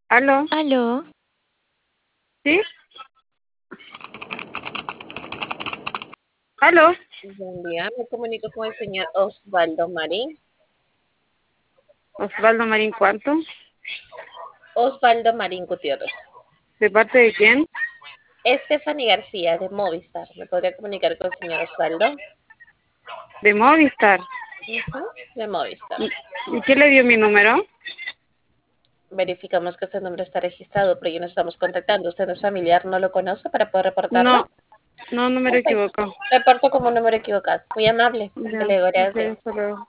¿Aló? Aló, ¿Sí? ¿Aló? Buen día, me comunico con el señor Osvaldo Marín. Osvaldo Marín Cuarto. Osvaldo Marín Gutiérrez. ¿De parte de quién? Stephanie García de Movistar. ¿Me podría comunicar con el señor Osvaldo? De Movistar. Ujú, de Movistar. ¿Y qué le dio mi número? Verificamos que este nombre está registrado, pero ya no estamos contactando. ¿Usted no es familiar, no lo conoce para poder reportarlo? No, no, número Perfecto. equivocado. Reporto como un número equivocado. Muy amable. Ya, Hasta luego, ok, gracias. hasta luego.